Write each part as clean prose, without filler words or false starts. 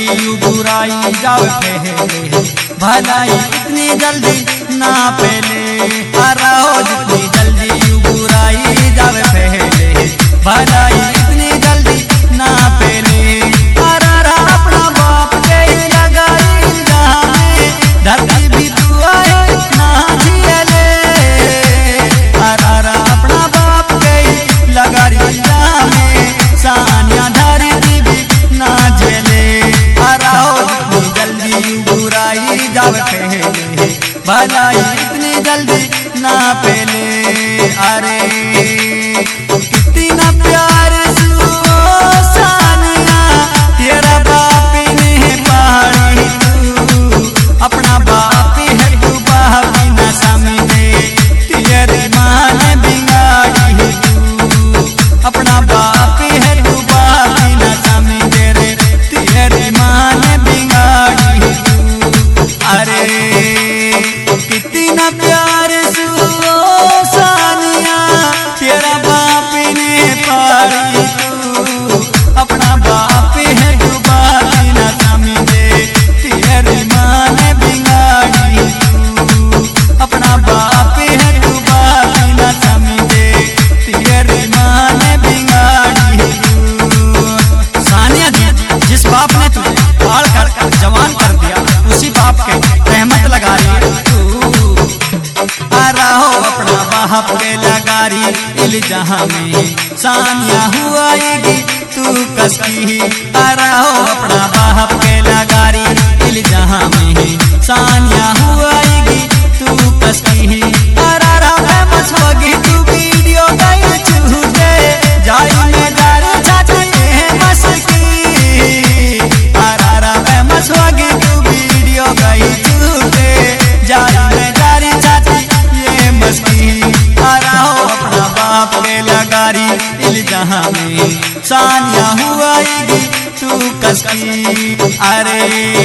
जल्दी बुराई जाओ पहले, भलाई इतनी जल्दी ना पहले। रहो जितनी जल्दी बुराई जाओ पहले, भलाई इतनी जल्दी ना पहले। अपना बाप के लगाई जाने, धरती भी तू आए ना झेले। अपना बाप के लगाई जाने, सानिया धरती भी ना झेले। रहो जितनी जल्दी बुराई जाओ पहले, भलाई इतनी जल्दी ना पहले। अरे कितना प्यार सानिया तेरा बाप ने पाली, तू अपना बाप है तू बाप न समझे, तेरी माँ ने बिगाड़ी तू। अपना बाप है तू बाप न समझे रे, तेरी माँ ने बिगाड़ी तू। अरे कितना प्यार सानिया तेरा बाप ने पाली, तू अपना बाप है तू बाप न समझे, तेरी माँ ने बिगाड़ी तू। अपना बाप है तू बाप न समझे, तेरी माँ ने बिगाड़ी तू। सानिया जी, जिस बाप ने तुझे पाल कर जवान कर दिया, उसी बाप के रहमत लगा रही तू। रहो अपना बाप के लगारी इल्जाम में, सानिया हुआएगी तू कसकी। रहो अपना बाप के लगारी इल्जाम में, सानिया हुआएगी तू कसकी। मछोगी तू वीडियो गई छूटे, जाई में दारू चाचे मस्की। मछोगी तू वीडियो गई छूटे, जाई में दारू चाचे मस्की। रहो अपना बाप के लगारी इल्जाम में, सानिया हुआएगी तू कसकी। अरे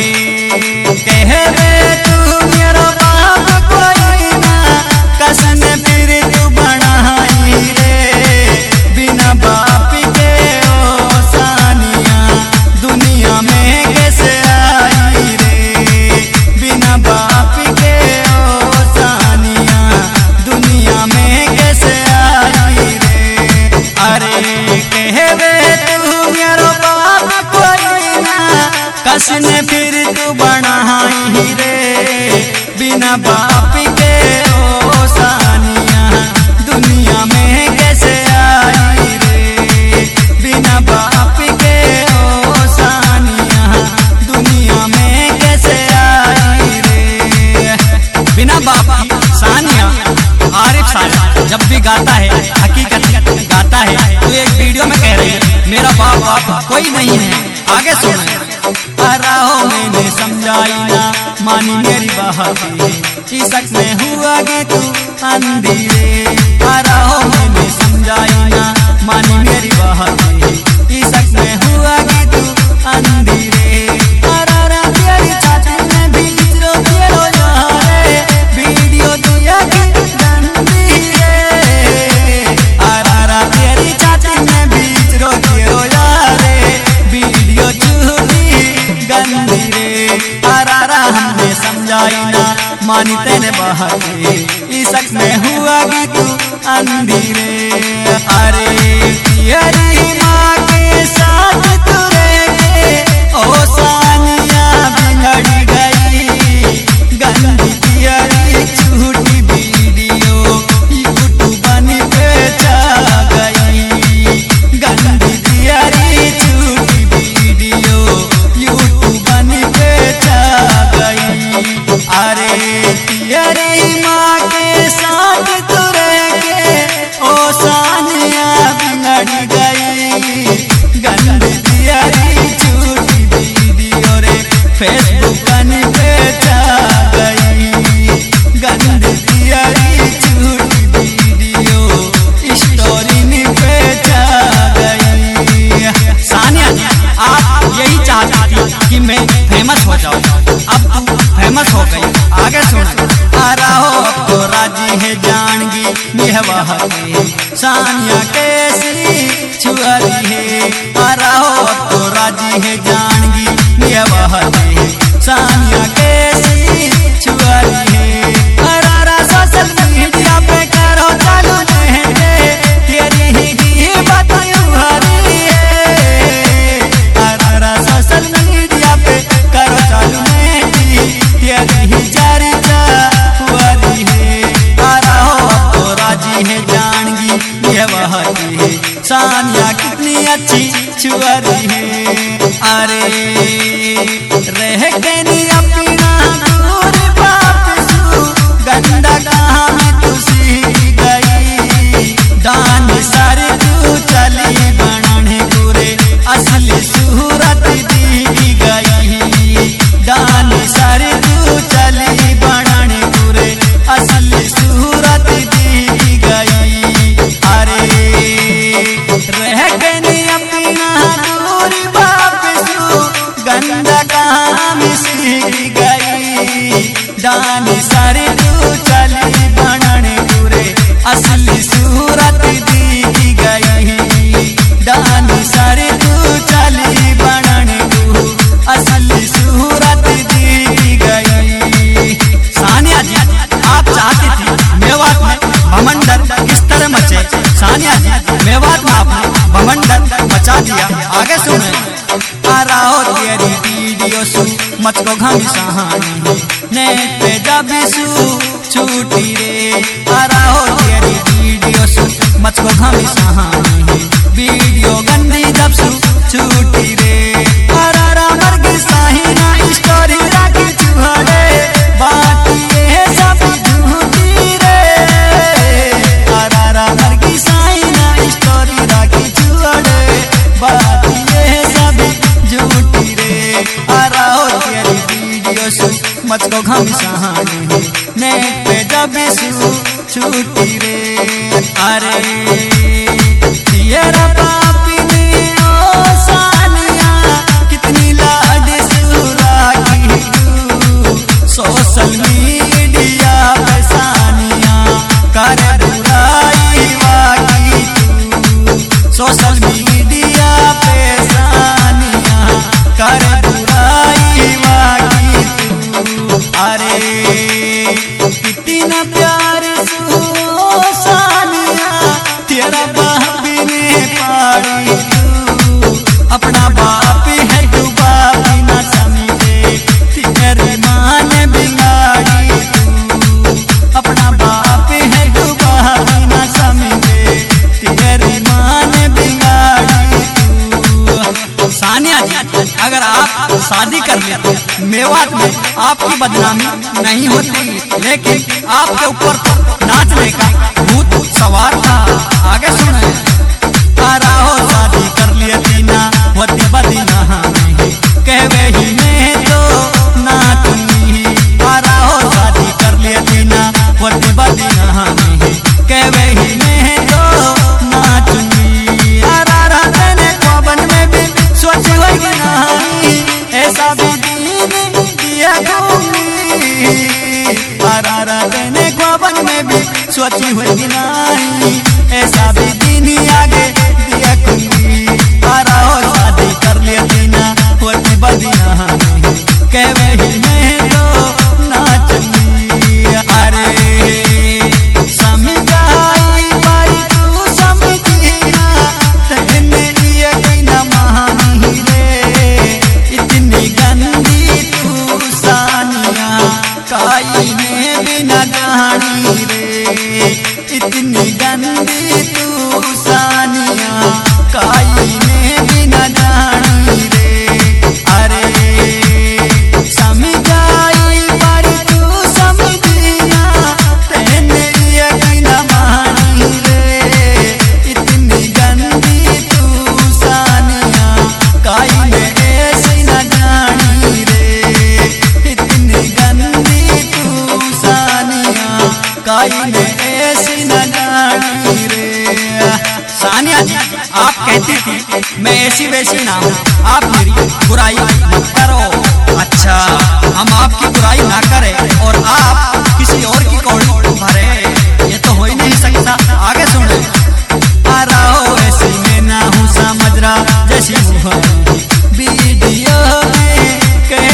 कह रे तू मेरा बाप कोई ना, कसम फिर तू बनाई रे। बिना बाप के ओ सानिया दुनिया में कैसे आई रे। बिना बाप के ओ सानिया दुनिया में कैसे आई रे। अरे कह रे तू मेरा बाप कोई ना, कसम फिर तू बनाई रे। बिना बाप के ओ सानिया दुनिया में कैसे आई रे। बिना बाप के ओ सानिया दुनिया में कैसे आई रे। बिना बाप की सानिया आरिफ सानिया जब भी गाता है हकीकत गाता है, तो एक वीडियो में कह रही है मेरा बाप कोई नहीं है। आगे सुन। रहो मैंने समझाई ना मानी मेरी बात, इशक में हुआ गे तू अंधी रे। रहो मैंने समझाई ना मानी मेरी बात, इशक में हुआ गे तू अंधी रे। तेरी चाची ने भी तेरो यारे, वीडियो दिया की गंदी रे। तेरी चाची ने भी तेरो यारे, वीडियो चूरी गंदी रे। हमने समझाई ना मानी तेने बात, इशक में हुआ गी तू अंधी रे। अरे तेरी माँ के साथ तू रह के ओ सानिया बिगड़ गई। गंदी तेरी झूठी वीडियो यूट्यूब पे जा गई। गंदी तेरी झूठी वीडियो यूट्यूब पे जा गई। अरे तेरी माँ के साथ तू रह के ओ सानिया बिगड़ गई। गंदी तेरी झूठी वीडियो रे फेसबुक पे जा गई। गंदी तेरी झूठी वीडियो स्टोरी पे जा गई। सानिया आप यही चाहती थी कि मैं फेमस हो जाऊं, अब तू फेमस हो गई। आगे सुन। रहो अब तो राजी है जानगी निहवाह के, सानिया कैसी छुआरी है। रहो अब तो राजी है जानगी निहवाह कहते सानिया कैसी छुआरी है। अरारा सोशल मीडिया पे करो चालू मेहंदे, तेरी ही बतायूं हरी है। अरारा सोशल मीडिया पे करो चालू मेहंदी, तेरी ही जारी छुआरी है। अरा हो अब तो राजी है जानगी ये वही है, सानिया कितनी अच्छी छुआरी है। अरे रह के नी अपना दूर वापसू, गंदा कहाँ में तू सीख गई। दान सारे तू चली बनाने पूरे, असली सूरत दी गई। दान सारे तू चली बनाने पूरे, असली सूरत दी गई। अरे रह के नी अपना दूर वापसू, गंदा कहाँ में सीख गई। दान सारे तू चली बनाने पूरे, असली सूरत दी गई। दान सारे तू चली बनाने पूरे, असली सूरत दी गई। सानिया जी आप चाहती थी मेवात में भमंडर किस तरह मचे। सानिया जी मेवात में आपने भमंडर मचा दिया, आगे सुने। आराओ तेरी वीडियो सू मत को घम सहानी, नेट पे जब सू छूटी रे। आराओ तेरी वीडियो सू मत को घम सहानी, वीडियो गंदी जब सू छूटी रे। अरारा मर्ग साहिना स्टोरी राखी चुहरे, बात ये सब झूठी रे। अरारा मर्ग साहिना स्टोरी राखी चुहरे, बात ये सब झूठी रे। अराओ तेरी वीडियो सू मत को घम सहानी, नेट पे जब सू छूटी रे। अरे तेरा पापी ने ओ सानिया, कितनी लाड सुरा की तू। सोशल मीडिया पे सानिया कर बुराई वाकी तू। सोशल मीडिया पे सानिया कर बुराई वाकी तू। अरे कितना प्यार सू सानिया, तेरा बाप ने पाड़ी तू। अपना बाप है तू बाप ना समझे, तेरी माँ ने बिगाड़ी तू। अपना बाप है तू बाप ना समझे, तेरी माँ ने बिगाड़ी तू। सानिया जी अगर आप शादी कर लेते मेवात में आपकी बदनामी नहीं होती, लेकिन आपके ऊपर तो नाचने का भूत सवार था, आगे सुने। आराहो शादी कर लिया तीना होती बदीना हमें, कहवे ही में तो नाचनी। आराहो शादी कर लिया तीना होती बदीना हमें, कहवे ही में तो नाचनी। आरारा तेने कोबन में भी सोची होगी नहीं, ऐसा भी दिन दिया दूंगी। आरारा तेने कोबन में भी सोची होगी नहीं, ऐसा भी दिन आगे दिया दूंगी। आराहो शादी कर लिया दीना होती बदीना हमें, कहवे ही में तो नाचनी। अरे समझाई बाई तू समझिया, तेने ये कोई न महानी रे। इतनी गंदी तू सानिया, काई ने भी न जानी रे। इतनी गंदी तू सानिया, काई ने भी न जानी रे। अरे समझाई पर तू समझिया, तेने ये कोई न मानी रे। इतनी गंदी तू सानिया, काई ने ऐसी न जानी रे। इतनी गंदी तू सानिया, काई ने ऐसी न जानी रे। सानिया जी आप कहती थी मैं ऐसी वैसी ना हूँ, आप मेरी बुराई मत करो। अच्छा हम आपकी बुराई ना करें और आप किसी और की कौड़ी भरे, ये तो हो ही नहीं सकता, आगे सुने। आ रहा ऐसी मैं ना हूँ समझ रहा जैसी वीडियो में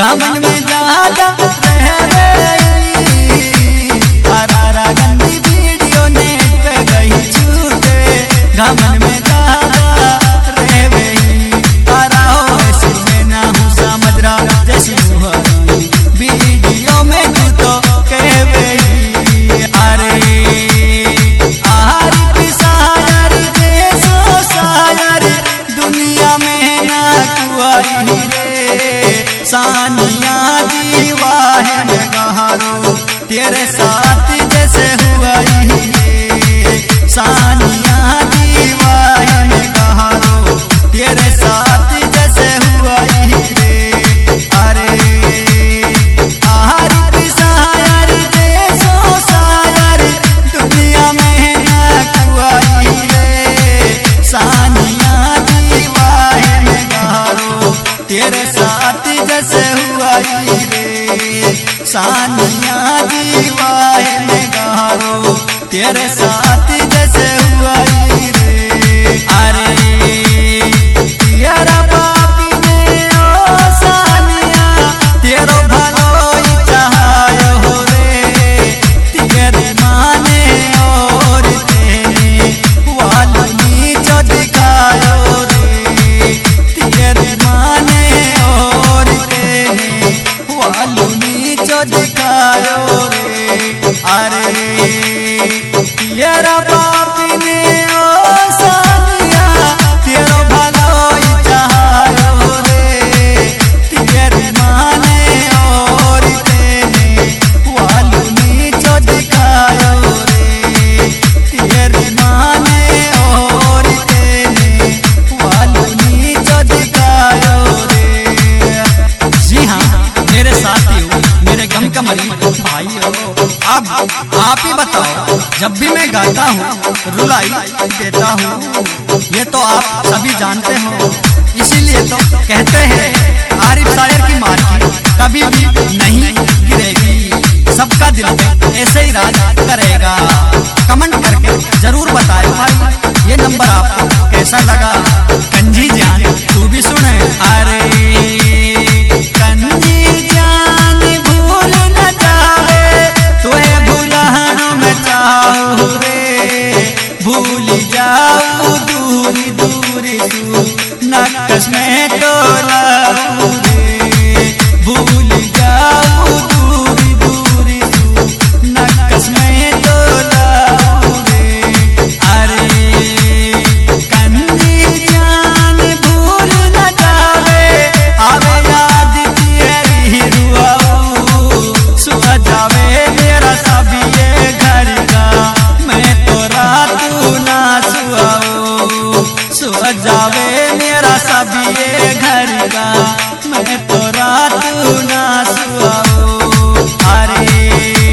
घमन में ज्यादा हरारा गंदी वीडियो नेट पे गई छूटे घमन में ज्यादा रह गई ताराओ ऐसे में ना हूँ समझ रहा जैसे वीडियो में तू तो कह गई अरे आरिफ शायर देशो शायर दुनिया में ना कुआई रे सानिया दीवाहे में गहारो तेरे साथ जैसे हुआ ही सानिया दीवाहे में गहारो तेरे साथ जैसे हुआ ही रे अरे आरिफ शायर देशो शायर दुनिया में ना कुआई रे सानिया दीवाहे में गहारो तेरे साथ जैसे हुआ ही रे सानिया दीवाहे में गहारो तेरे साथ जैसे हुआ ही रे अरे तेरा पापी ने ओ सानिया तेरो भलो ही चाहायो हो रे तेरे माने और तेने वालों नीचो दिखायो रे तेरे माने और तेने वालों नीचो दिखायो रे अरे तेरा पापी ने ओ सानिया तेरो भलो ही चाहायो रे तेरे माने और तेने वालों नीचो दिखायो रे तेरे माने और तेने वालों नीचो दिखायो रे। जी हाँ मेरे साथियों मेरे गम का मरीज भाइयों अब आप ही बताओ जब भी मैं गाता हूँ रुलाई देता हूँ ये तो आप सभी जानते हो इसीलिए तो कहते हैं आरिफ शायर की मार्केट कभी भी नहीं गिरेगी सबका दिल में ऐसे ही राज करेगा। कमेंट करके जरूर बताएं भाई ये नंबर आपको कैसा लगा। कंजी जान तू भी सुने अरे कंजी जान भूल न जावे तुहे भुलाना मैं चाहूँ रे भूल जाऊँ दूरी दूरी तू नक्श में तो लाऊं रे भूल जाऊँ दूरी दूरी तू नक्श में तो लाऊं रे अरे कंजी जान भूल न जावे आवे याद तेरी रुआऊं सुबह जावे मेरा सब ये घर का मैं तो रात ना सुआऊं सुबह जावे मेरा सब ये घर का मैं तो रात ना सुआऊं अरे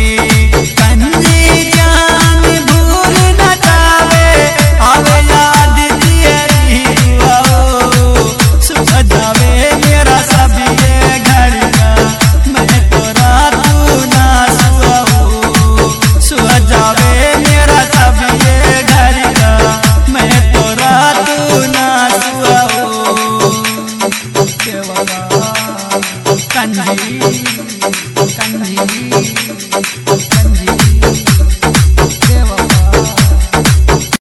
कंजी जान भूल न जावे आवे याद तेरी रुआऊं सुबह जावे मेरा सब ये घर का मैं तो रात ना सुआऊं सुबह जावे मेरा सब ये घर का मैं तो रात ना सुआऊं कंजी कंजी